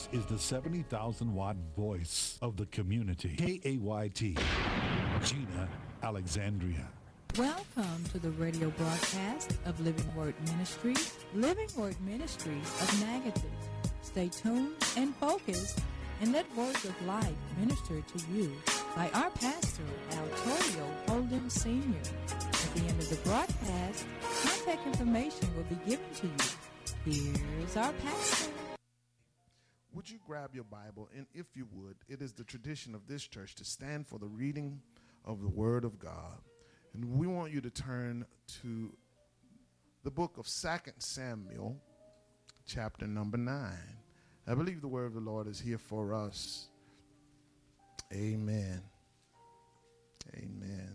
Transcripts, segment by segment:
is the 70,000-watt voice of the community. KAYT, Gina Alexandria. Welcome to the radio broadcast of Living Word Ministries, Living Word Ministries of Natchitoches. Stay tuned and focused and let words of life minister to you by our pastor, Altorio Holden Sr. At the end of the broadcast, contact information will be given to you. Here's our pastor. Would you grab your Bible, and if you would, it is the tradition of this church to stand for the reading of the Word of God. And we want you to turn to the book of 2 Samuel, chapter number 9. I believe the word of the Lord is here for us. Amen. Amen.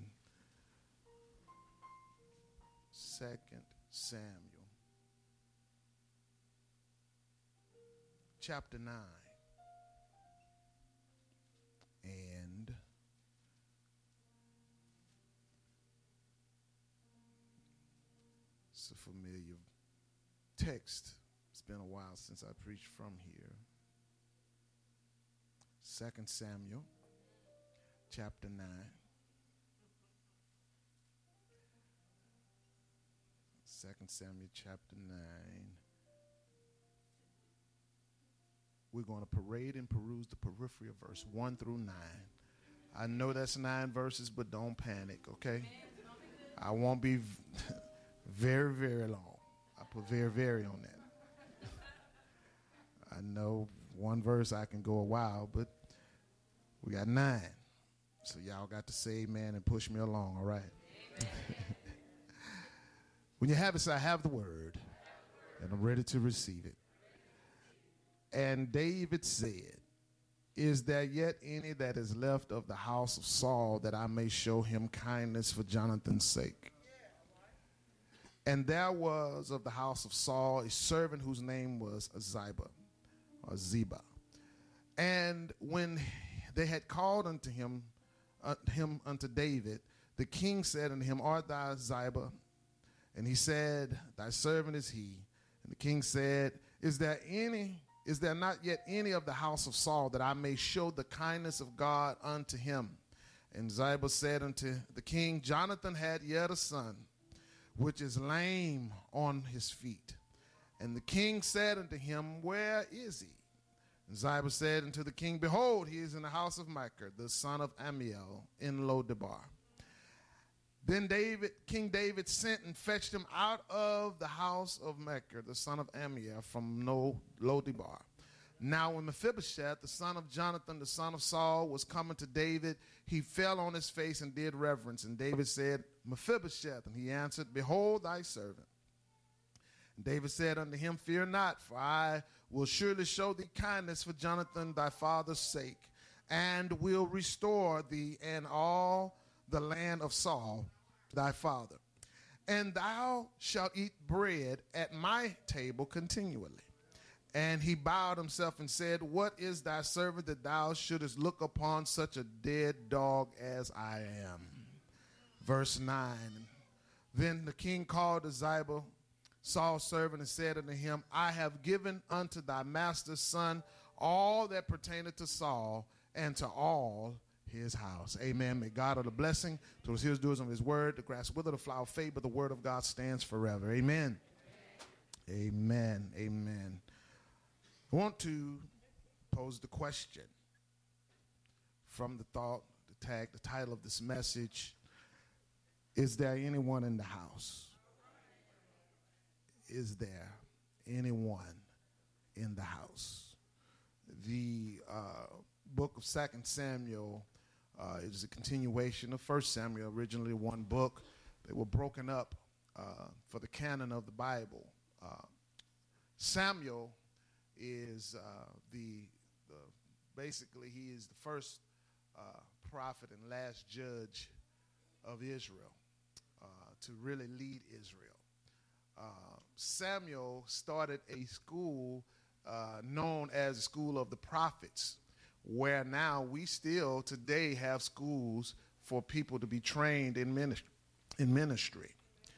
2 Samuel, chapter 9. And it's a familiar text. It's been a while since I preached from here. 2 Samuel, chapter 9. 2 Samuel, chapter 9. We're going to parade and peruse the periphery of verse 1 through 9. I know that's 9 verses, but don't panic, okay? I won't be very, very long. I put very, very on that. I know one verse I can go a while, but we got 9. So y'all got to say amen and push me along, all right? When you have it, say, I have the word, and I'm ready to receive it. And David said, is there yet any that is left of the house of Saul, that I may show him kindness for Jonathan's sake? And there was of the house of Saul a servant whose name was Ziba. And when they had called unto him unto David, the king said unto him, art thou Ziba? And he said, thy servant is he. And the king said, is there not yet any of the house of Saul, that I may show the kindness of God unto him? And Ziba said unto the king, Jonathan had yet a son, which is lame on his feet. And the king said unto him, where is he? And Ziba said unto the king, behold, he is in the house of Machir, the son of Ammiel, in Lodebar. Then King David sent and fetched him out of the house of Machir, the son of Ammiel, from Lodebar. Now when Mephibosheth, the son of Jonathan, the son of Saul, was coming to David, he fell on his face and did reverence. And David said, Mephibosheth. And he answered, behold thy servant. And David said unto him, fear not, for I will surely show thee kindness for Jonathan thy father's sake, and will restore thee and all the land of Saul thy father. And thou shalt eat bread at my table continually. And he bowed himself and said, what is thy servant, that thou shouldest look upon such a dead dog as I am? Verse 9. Then the king called to Ziba, Saul's servant, and said unto him, I have given unto thy master's son all that pertaineth to Saul, and to all his house. Amen. May God of the blessing to his hearers, doers of his word. The grass wither, the flower fade, but the word of God stands forever. Amen. Amen. Amen. I want to pose the question from the thought, the tag, the title of this message. Is there anyone in the house? Is there anyone in the house? The book of 2 Samuel is a continuation of 1 Samuel, originally one book. They were broken up for the canon of the Bible. Samuel is basically he is the first prophet and last judge of Israel to really lead Israel. Samuel started a school known as the School of the Prophets, where now we still today have schools for people to be trained in ministry.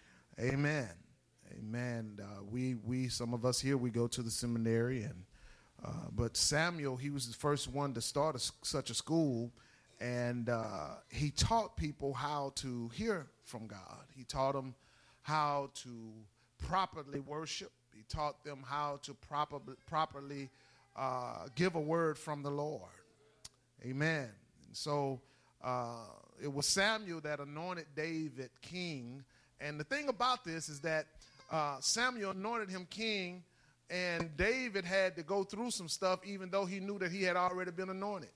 Amen. Amen. We some of us here, we go to the seminary, and But Samuel, he was the first one to start such a school, and he taught people how to hear from God. He taught them how to properly worship. He taught them how to properly give a word from the Lord. Amen. And so it was Samuel that anointed David king. And the thing about this is that Samuel anointed him king, and David had to go through some stuff even though he knew that he had already been anointed.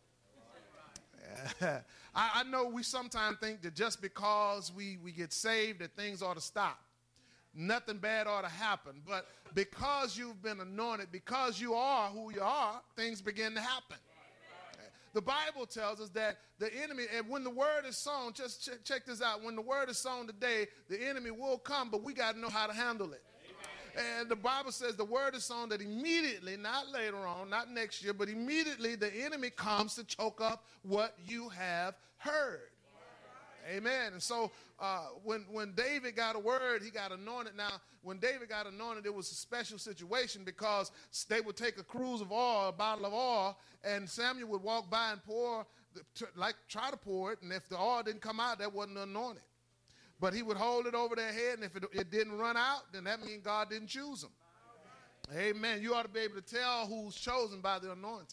I know we sometimes think that just because we get saved that things ought to stop. Nothing bad ought to happen. But because you've been anointed, because you are who you are, things begin to happen. The Bible tells us that the enemy, and when the word is sown, just check this out. When the word is sown today, the enemy will come, but we got to know how to handle it. And the Bible says the word is sown that immediately, not later on, not next year, but immediately the enemy comes to choke up what you have heard. Amen. And so when David got a word, he got anointed. Now, when David got anointed, it was a special situation because they would take a cruse of oil, a bottle of oil, and Samuel would walk by and try to pour it, and if the oil didn't come out, that wasn't anointed. But he would hold it over their head, and if it didn't run out, then that means God didn't choose them. Amen. You ought to be able to tell who's chosen by the anointing.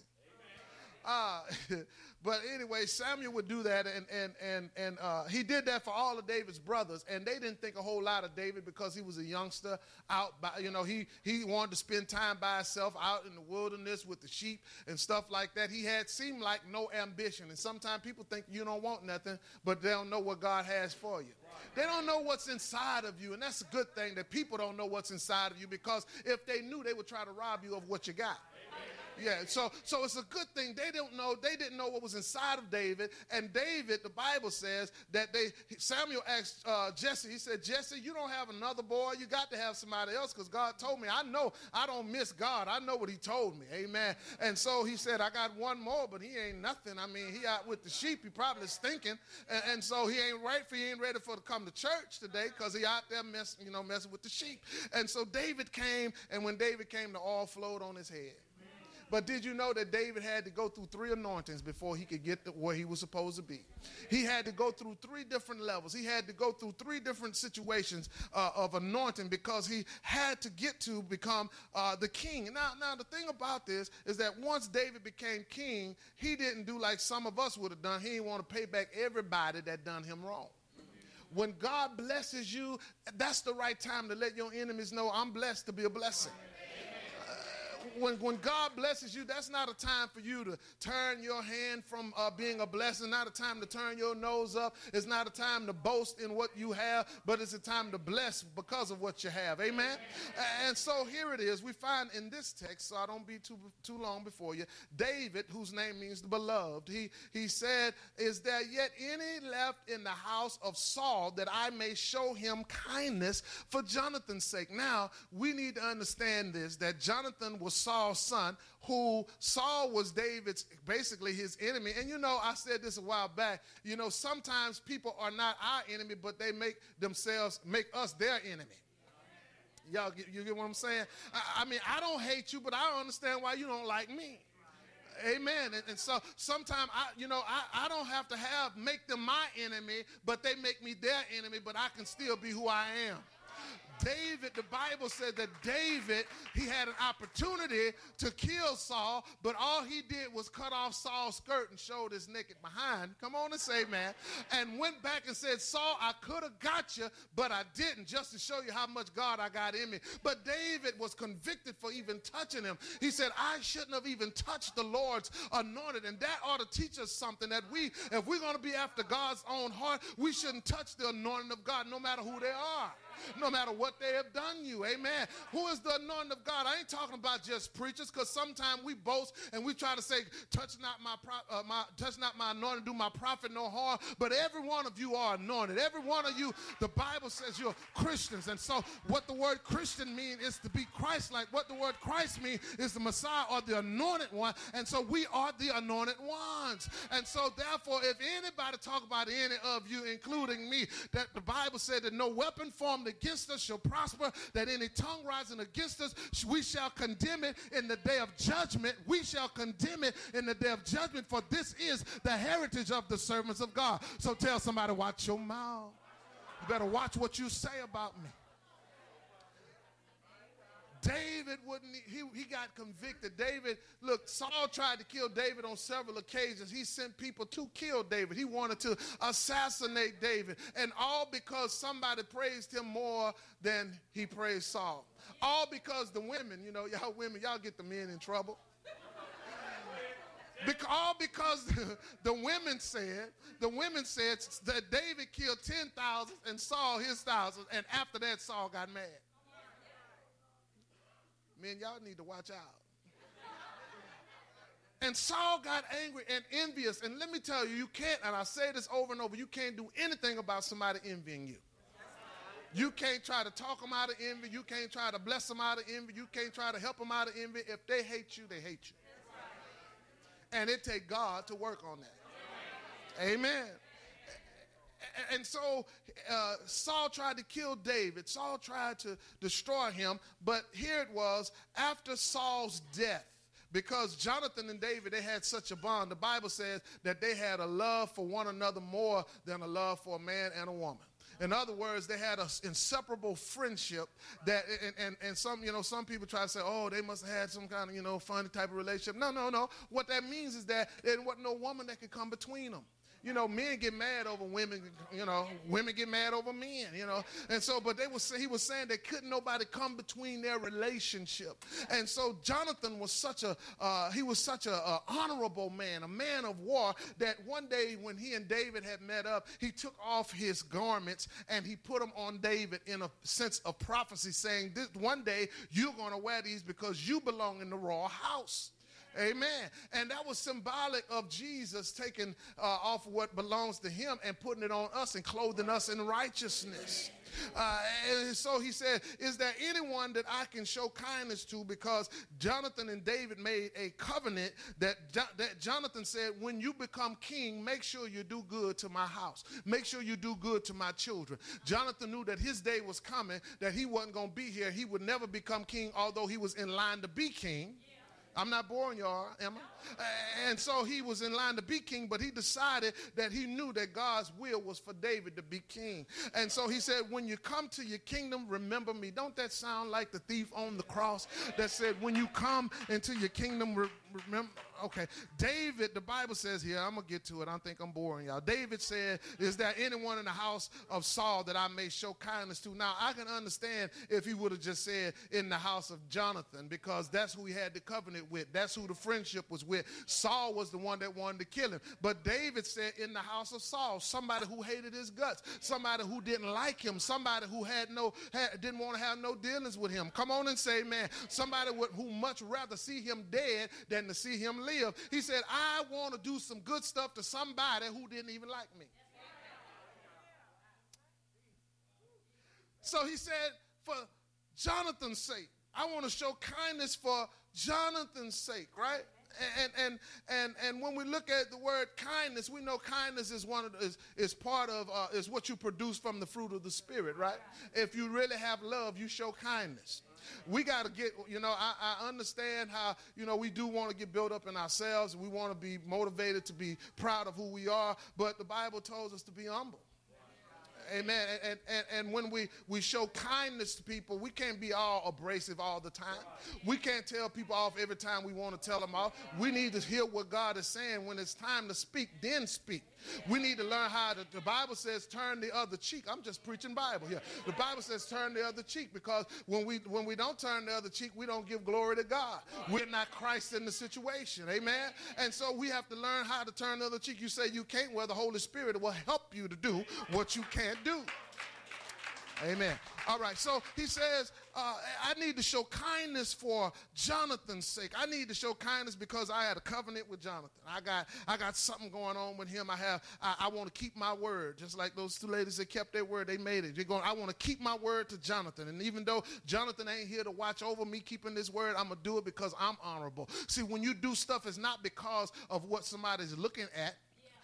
But anyway, Samuel would do that, and he did that for all of David's brothers, and they didn't think a whole lot of David because he was a youngster out by, he wanted to spend time by himself out in the wilderness with the sheep and stuff like that. He had seemed like no ambition, and sometimes people think you don't want nothing, but they don't know what God has for you. They don't know what's inside of you, and that's a good thing that people don't know what's inside of you, because if they knew, they would try to rob you of what you got. Yeah, so it's a good thing. They didn't know what was inside of David. And David, the Bible says that Samuel asked Jesse, he said, Jesse, you don't have another boy. You got to have somebody else, because God told me. I know I don't miss God. I know what he told me. Amen. And so he said, I got one more, but he ain't nothing. I mean, he out with the sheep. He probably stinking. And so he ain't ready to come to church today, because he out there messing with the sheep. And so David came, and when David came, the oil flowed on his head. But did you know that David had to go through 3 anointings before he could get to where he was supposed to be? He had to go through 3 different levels. He had to go through 3 different situations of anointing, because he had to get to become the king. Now, the thing about this is that once David became king, he didn't do like some of us would have done. He didn't want to pay back everybody that done him wrong. When God blesses you, that's the right time to let your enemies know, I'm blessed to be a blessing. When God blesses you, that's not a time for you to turn your hand from being a blessing, not a time to turn your nose up. It's not a time to boast in what you have, but it's a time to bless because of what you have. Amen? And so here it is. We find in this text, so I don't be too long before you, David, whose name means the beloved, he said, is there yet any left in the house of Saul that I may show him kindness for Jonathan's sake? Now, we need to understand this, that Jonathan was Saul's son, who Saul was basically his enemy. And I said this a while back, sometimes people are not our enemy, but they make us their enemy. Y'all, you get what I'm saying? I mean, I don't hate you, but I don't understand why you don't like me. Amen. And so sometimes I don't have to make them my enemy, but they make me their enemy, but I can still be who I am. David, the Bible said that David, he had an opportunity to kill Saul, but all he did was cut off Saul's skirt and showed his naked behind. Come on and say, man. And went back and said, Saul, I could have got you, but I didn't, just to show you how much God I got in me. But David was convicted for even touching him. He said, I shouldn't have even touched the Lord's anointed. And that ought to teach us something, that if we're going to be after God's own heart, we shouldn't touch the anointing of God, no matter who they are. No matter what they have done you. Amen. Who is the anointing of God? I ain't talking about just preachers, because sometimes we boast and we try to say, touch not my anointing, do my prophet no harm. But every one of you are anointed. Every one of you, the Bible says you're Christians. And so what the word Christian means is to be Christ-like. What the word Christ means is the Messiah, or the anointed one. And so we are the anointed ones. And so therefore, if anybody talk about any of you, including me, that the Bible said that no weapon formed against us shall shall prosper, that any tongue rising against us, we shall condemn it in the day of judgment. We shall condemn it in the day of judgment, for this is the heritage of the servants of God. So tell somebody, watch your mouth. You better watch what you say about me. David he got convicted. David, look, Saul tried to kill David on several occasions. He sent people to kill David. He wanted to assassinate David. And all because somebody praised him more than he praised Saul. All because the women, y'all women, y'all get the men in trouble. All because the women said that David killed 10,000 and Saul his 1,000, and after that Saul got mad. Men, y'all need to watch out. And Saul got angry and envious. And let me tell you, you can't, and I say this over and over, you can't do anything about somebody envying you. You can't try to talk them out of envy. You can't try to bless them out of envy. You can't try to help them out of envy. If they hate you, they hate you. And it takes God to work on that. Amen. And so Saul tried to kill David. Saul tried to destroy him. But here it was, after Saul's death, because Jonathan and David, they had such a bond. The Bible says that they had a love for one another more than a love for a man and a woman. In other words, they had an inseparable friendship that, and some people try to say, oh, they must have had some kind of, funny type of relationship. No. What that means is that there wasn't no woman that could come between them. Men get mad over women, women get mad over men, And so, but he was saying that couldn't nobody come between their relationship. And so Jonathan was such a honorable man, a man of war, that one day when he and David had met up, he took off his garments and he put them on David in a sense of prophecy, saying, this one day you're going to wear these because you belong in the royal house. Amen. And that was symbolic of Jesus taking off what belongs to him and putting it on us and clothing us in righteousness. And so he said, is there anyone that I can show kindness to? Because Jonathan and David made a covenant that Jonathan said, when you become king, make sure you do good to my house. Make sure you do good to my children. Jonathan knew that his day was coming, that he wasn't going to be here. He would never become king, although he was in line to be king. I'm not boring y'all, am I? And so he was in line to be king, but he decided that he knew that God's will was for David to be king. And so he said, when you come to your kingdom, remember me. Don't that sound like the thief on the cross that said, when you come into your kingdom, remember? Okay, David, the Bible says here, I'm going to get to it. I think I'm boring y'all. David said, is there anyone in the house of Saul that I may show kindness to? Now, I can understand if he would have just said in the house of Jonathan, because that's who he had the covenant with. That's who the friendship was with. Saul was the one that wanted to kill him. But David said in the house of Saul, somebody who hated his guts, somebody who didn't like him, somebody who didn't want to have no dealings with him. Come on and say, man, somebody who much rather see him dead than to see him live. He said, I want to do some good stuff to somebody who didn't even like me. So he said, for Jonathan's sake, I want to show kindness for Jonathan's sake, right? And when we look at the word kindness, we know kindness is is what you produce from the fruit of the Spirit, right? If you really have love, you show kindness. We got to get, I understand how, we do want to get built up in ourselves. We want to be motivated to be proud of who we are, but the Bible tells us to be humble. Amen. And when we show kindness to people, we can't be all abrasive all the time. We can't tell people off every time we want to tell them off. We need to hear what God is saying. When it's time to speak, then speak. We need to learn how to, the Bible says, turn the other cheek. I'm just preaching Bible here. The Bible says turn the other cheek, because when we don't turn the other cheek, we don't give glory to God. We're not Christ in the situation. Amen. And so we have to learn how to turn the other cheek. You say you can't, well, the Holy Spirit will help you to do what you can't do. Amen. All right, so he says, I need to show kindness for Jonathan's sake. I need to show kindness because I had a covenant with Jonathan. I got something going on with him. I want to keep my word, just like those two ladies that kept their word. They made it. I want to keep my word to Jonathan. And even though Jonathan ain't here to watch over me keeping this word, I'm going to do it because I'm honorable. See, when you do stuff, it's not because of what somebody's looking at.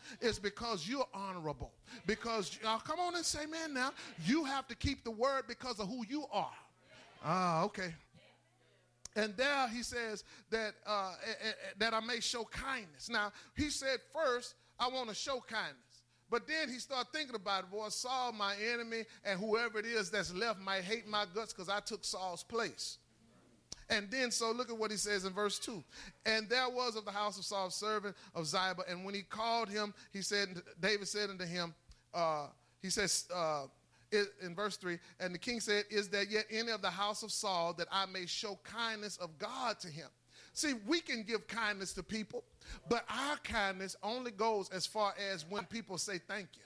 It's because you're honorable. Because, come on and say, man, now, you have to keep the word because of who you are. Ah, okay. And there he says that, that I may show kindness. Now, he said first, I want to show kindness. But then he started thinking about it. Boy, Saul, my enemy, and whoever it is that's left might hate my guts because I took Saul's place. And then, so look at what he says in verse 2. And there was of the house of Saul a servant of Ziba. And when he called him, he said, David said unto him, he says, in verse 3, and the king said, is there yet any of the house of Saul that I may show kindness of God to him? See, we can give kindness to people, but our kindness only goes as far as when people say thank you.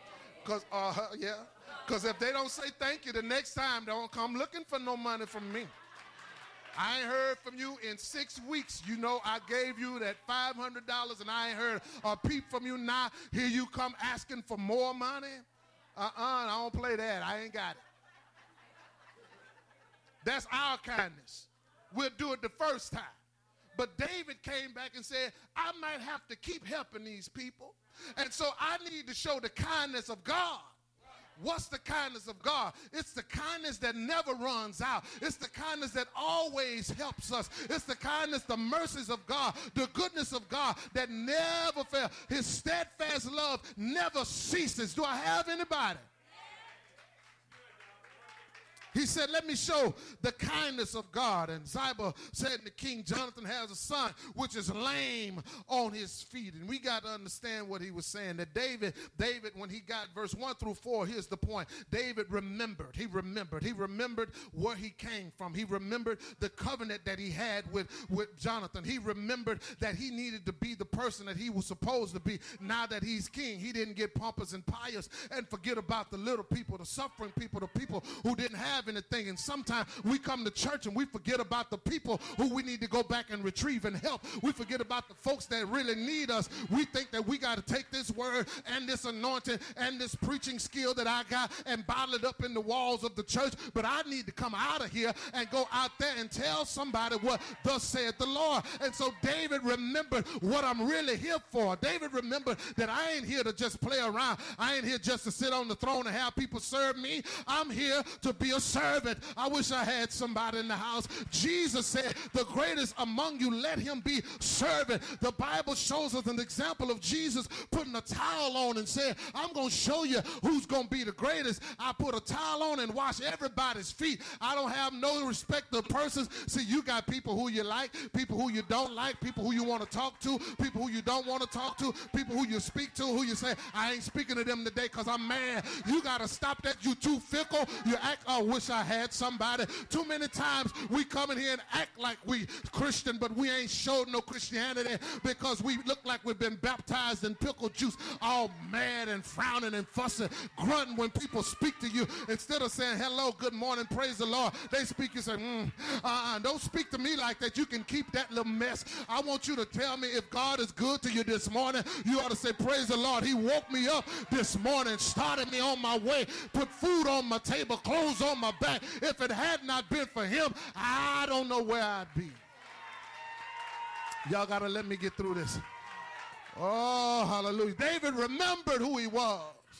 Because if they don't say thank you, the next time they don't come looking for no money from me. I ain't heard from you in 6 weeks. You know, I gave you that $500 and I ain't heard a peep from you. Now here you come asking for more money. I don't play that. I ain't got it. That's our kindness. We'll do it the first time. But David came back and said, I might have to keep helping these people. And so I need to show the kindness of God. What's the kindness of God? It's the kindness that never runs out. It's the kindness that always helps us. It's the kindness, the mercies of God, the goodness of God that never fails. His steadfast love never ceases. Do I have anybody? He said, let me show the kindness of God. And Ziba said to King Jonathan has a son which is lame on his feet. And we got to understand what he was saying. That David, when he got verse 1 through 4, here's the point. David remembered. He remembered where he came from. He remembered the covenant that he had with Jonathan. He remembered that he needed to be the person that he was supposed to be. Now that he's king, he didn't get pompous and pious and forget about the little people, the suffering people, the people who didn't have anything. And sometimes we come to church and we forget about the people who we need to go back and retrieve and help. We forget about the folks that really need us. We think that we got to take this word and this anointing and this preaching skill that I got and bottle it up in the walls of the church. But I need to come out of here and go out there and tell somebody what thus saith the Lord. And so David remembered what I'm really here for. David remembered that I ain't here to just play around. I ain't here just to sit on the throne and have people serve me. I'm here to be a servant. I wish I had somebody in the house. Jesus said, the greatest among you, let him be servant. The Bible shows us an example of Jesus putting a towel on and saying, I'm going to show you who's going to be the greatest. I put a towel on and wash everybody's feet. I don't have no respect of persons. See, you got people who you like, people who you don't like, people who you want to talk to, people who you don't want to talk to, people who you speak to, who you say, I ain't speaking to them today because I'm mad. You got to stop that. You too fickle. You act, oh, wish I had somebody. Too many times we come in here and act like we Christian, but we ain't showed no Christianity because we look like we've been baptized in pickle juice, all mad and frowning and fussing, grunting when people speak to you. Instead of saying hello, good morning, praise the Lord, they speak, you say, don't speak to me like that. You can keep that little mess. I want you to tell me if God is good to you this morning, you ought to say, praise the Lord. He woke me up this morning, started me on my way, put food on my table, clothes on my back. If it had not been for him, I don't know where I'd be. Y'all got to let me get through this. Oh, hallelujah. David remembered who he was.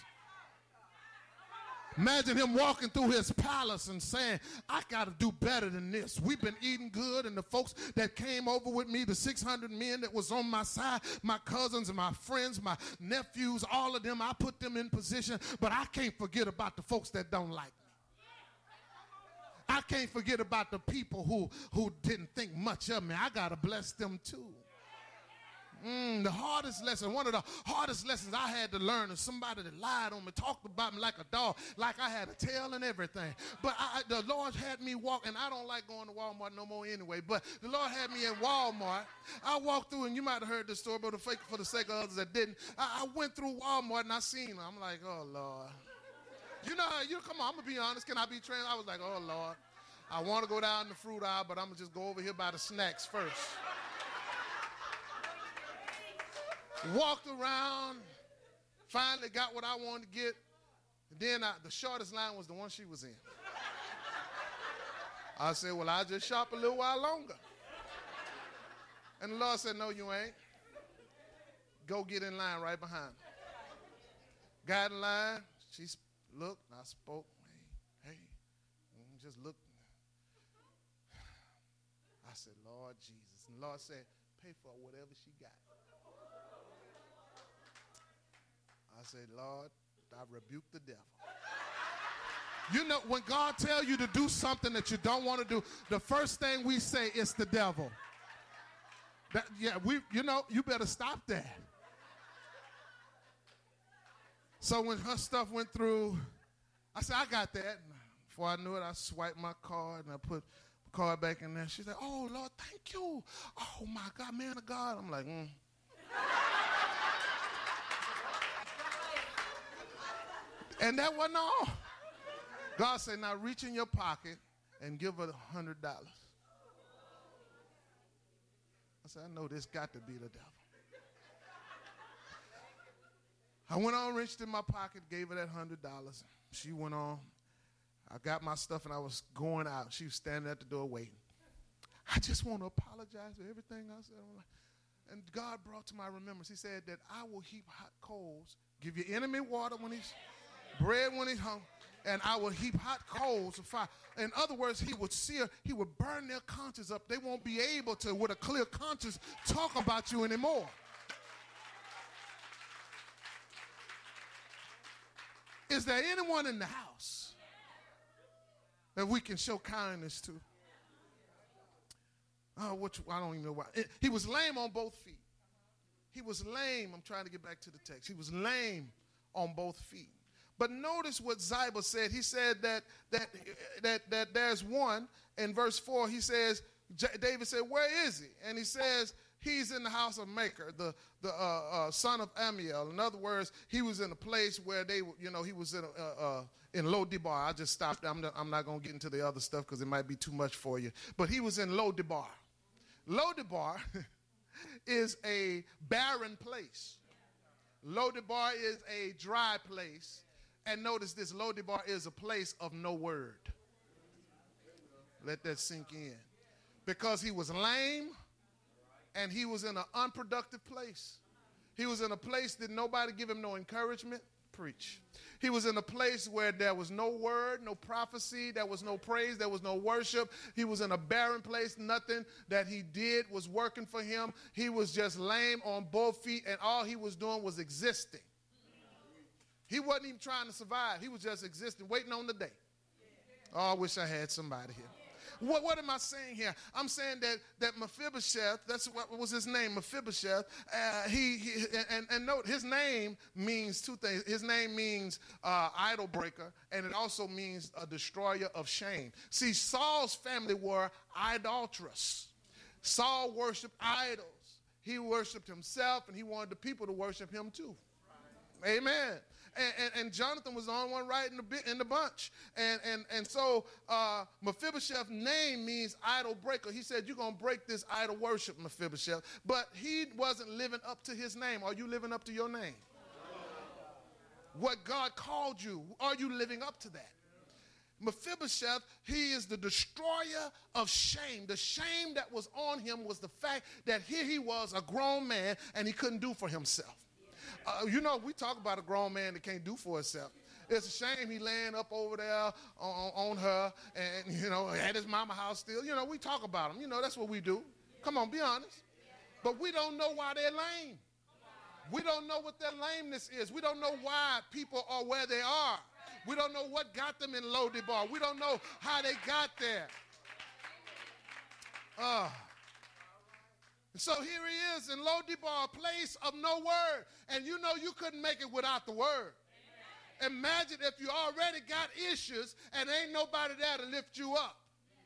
Imagine him walking through his palace and saying, I got to do better than this. We've been eating good, and the folks that came over with me, the 600 men that was on my side, my cousins and my friends, my nephews, all of them, I put them in position, but I can't forget about the folks that don't like me. I can't forget about the people who didn't think much of me. I got to bless them too. The hardest lesson, one of the hardest lessons I had to learn is somebody that lied on me, talked about me like a dog, like I had a tail and everything. But the Lord had me walk, and I don't like going to Walmart no more anyway, but the Lord had me in Walmart. I walked through, and you might have heard this story, but for the sake of others that didn't, I went through Walmart, and I seen them. I'm like, oh, Lord. Come on, I'm going to be honest. Can I be trained? I was like, oh, Lord. I want to go down the fruit aisle, but I'm going to just go over here by the snacks first. Walked around, finally got what I wanted to get. And then the shortest line was the one she was in. I said, well, I'll just shop a little while longer. And the Lord said, no, you ain't. go get in line right behind her. Got in line. She looked, and I spoke. Hey, just looked. I said, Lord Jesus. And the Lord said, pay for whatever she got. I said, Lord, I rebuke the devil. You know, when God tells you to do something that you don't want to do, the first thing we say is the devil. You better stop that. So when her stuff went through, I said, I got that. And before I knew it, I swiped my card and I put the card back in there. She said, oh, Lord, thank you. Oh, my God, man of God. I'm like, And that wasn't all. God said, now reach in your pocket and give her $100. I said, I know this got to be the devil. I went on, reached in my pocket, gave her that $100. She went on. I got my stuff and I was going out. She was standing at the door waiting. I just want to apologize for everything I said. And God brought to my remembrance, he said that I will heap hot coals, give your enemy water when he's bread when he's hungry, and I will heap hot coals of fire. In other words, he would burn their conscience up. They won't be able to, with a clear conscience, talk about you anymore. Is there anyone in the house that we can show kindness to? Oh, I don't even know why. He was lame on both feet. He was lame. I'm trying to get back to the text. He was lame on both feet. But notice what Ziba said. He said that there's one. In verse 4, he says, David said, where is he? And he says, he's in the house of Maker, the son of Amiel. In other words, he was in a place where he was in Lo-Debar. I just stopped. I'm not going to get into the other stuff because it might be too much for you. But he was in Lo-Debar. Lo-Debar is a barren place. Lo-Debar is a dry place. And notice this, Lo-Debar is a place of no word. Let that sink in. Because he was lame and he was in an unproductive place. He was in a place that nobody give him no encouragement. Preach. He was in a place where there was no word, no prophecy, there was no praise, there was no worship. He was in a barren place. Nothing that he did was working for him. He was just lame on both feet, and all he was doing was existing. He wasn't even trying to survive. He was just existing, waiting on the day. Oh, I wish I had somebody here. What am I saying here? I'm saying that Mephibosheth, that's what was his name, Mephibosheth. And note, his name means two things. His name means idol breaker, and it also means a destroyer of shame. See, Saul's family were idolatrous. Saul worshiped idols. He worshiped himself, and he wanted the people to worship him too. Amen. And Jonathan was the only one right in the bunch. And so Mephibosheth's name means idol breaker. He said, you're going to break this idol worship, Mephibosheth. But he wasn't living up to his name. Are you living up to your name? What God called you, are you living up to that? Mephibosheth, he is the destroyer of shame. The shame that was on him was the fact that here he was, a grown man, and he couldn't do for himself. We talk about a grown man that can't do for himself. It's a shame he laying up over there on her and, at his mama house still. We talk about him. That's what we do. Come on, be honest. But we don't know why they're lame. We don't know what their lameness is. We don't know why people are where they are. We don't know what got them in Lo-Debar. We don't know how they got there. So here he is in Lo-Debar, a place of no word. And you couldn't make it without the word. Amen. Imagine if you already got issues and ain't nobody there to lift you up.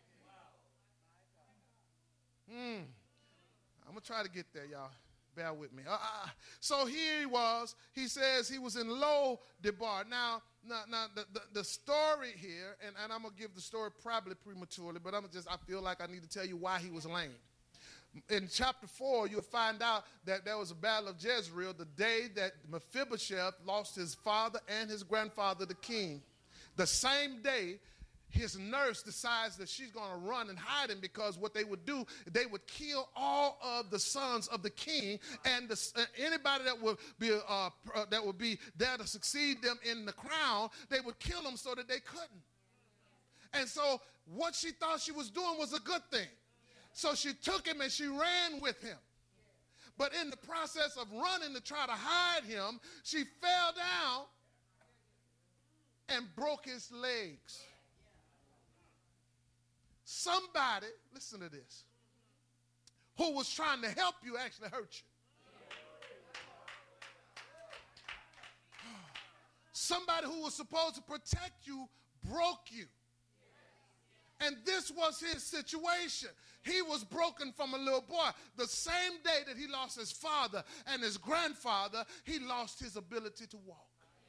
I'm going to try to get there, y'all. Bear with me. So here he was. He says he was in Lo-Debar. Now the story here, and I'm going to give the story probably prematurely, but I feel like I need to tell you why he was lame. In chapter 4, you'll find out that there was a battle of Jezreel the day that Mephibosheth lost his father and his grandfather, the king. The same day, his nurse decides that she's going to run and hide him, because what they would do, they would kill all of the sons of the king, and anybody that would be there to succeed them in the crown, they would kill them so that they couldn't. And so what she thought she was doing was a good thing. So she took him and she ran with him. But in the process of running to try to hide him, she fell down and broke his legs. Somebody, listen to this, who was trying to help you actually hurt you. Somebody who was supposed to protect you broke you. And this was his situation. He was broken from a little boy. The same day that he lost his father and his grandfather, he lost his ability to walk.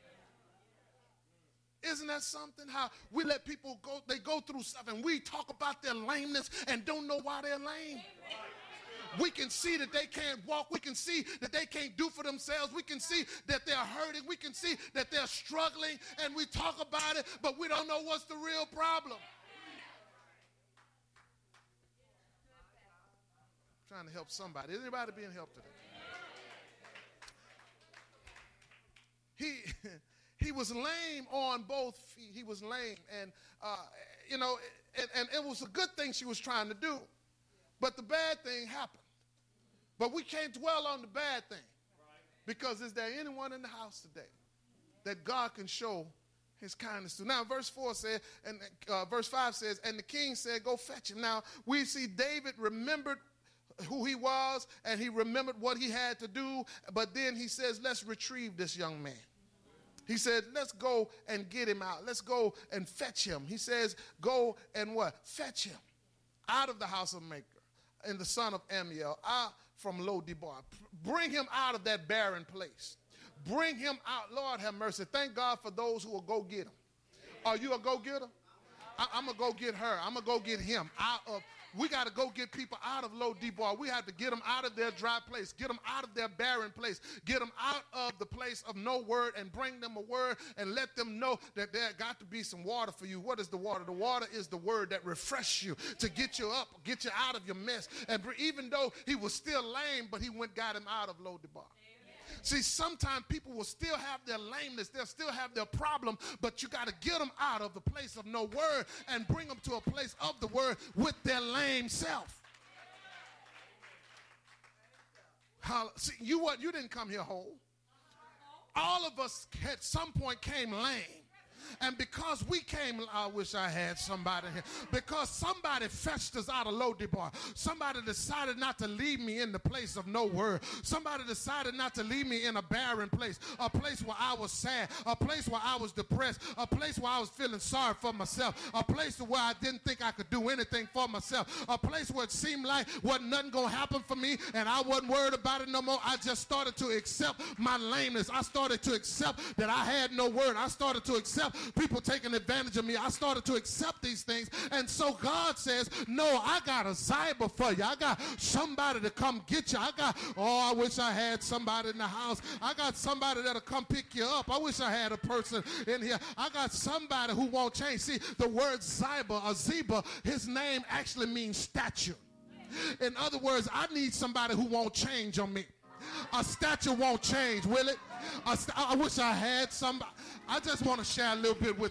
Isn't that something? How we let people go, they go through stuff, and we talk about their lameness and don't know why they're lame. We can see that they can't walk. We can see that they can't do for themselves. We can see that they're hurting. We can see that they're struggling, and we talk about it, but we don't know what's the real problem. I'm trying to help somebody. Is anybody being helped today? He was lame on both feet. He was lame, and and it was a good thing she was trying to do, but the bad thing happened. But we can't dwell on the bad thing, because is there anyone in the house today that God can show his kindness to? Now, verse 4 says, and verse 5 says, and the king said, go fetch him. Now, we see David remembered who he was, and he remembered what he had to do, but then he says, let's retrieve this young man. He said, let's go and get him out. Let's go and fetch him. He says, go and what? Fetch him out of the house of Maker and the son of Amiel, out from Lo-debar. Bring him out of that barren place. Bring him out. Lord have mercy. Thank God for those who will go get him. Are you a go-getter? I'm going to go get her. I'm going to go get him out of. We got to go get people out of Lo-debar. We have to get them out of their dry place, get them out of their barren place, get them out of the place of no word, and bring them a word and let them know that there got to be some water for you. What is the water? The water is the word that refreshes you, to get you up, get you out of your mess. And even though he was still lame, but he got him out of Lo-debar. See, sometimes people will still have their lameness, they'll still have their problem, but you got to get them out of the place of no word and bring them to a place of the word with their lame self. See, you didn't come here whole. All of us at some point came lame. And because we came, I wish I had somebody here, because somebody fetched us out of Lo-debar. Somebody decided not to leave me in the place of no word. Somebody decided not to leave me in a barren place, a place where I was sad, a place where I was depressed, a place where I was feeling sorry for myself, a place where I didn't think I could do anything for myself, a place where it seemed like wasn't nothing going to happen for me, and I wasn't worried about it no more. I just started to accept my lameness. I started to accept that I had no word. I started to accept people taking advantage of me. I started to accept these things. And so God says, no, I got a Ziba for you. I got somebody to come get you. I wish I had somebody in the house. I got somebody that'll come pick you up. I wish I had a person in here. I got somebody who won't change. See, the word Ziba or Ziba, his name actually means statue. In other words, I need somebody who won't change on me. A statue won't change, will it? I wish I had somebody. I just want to share a little bit with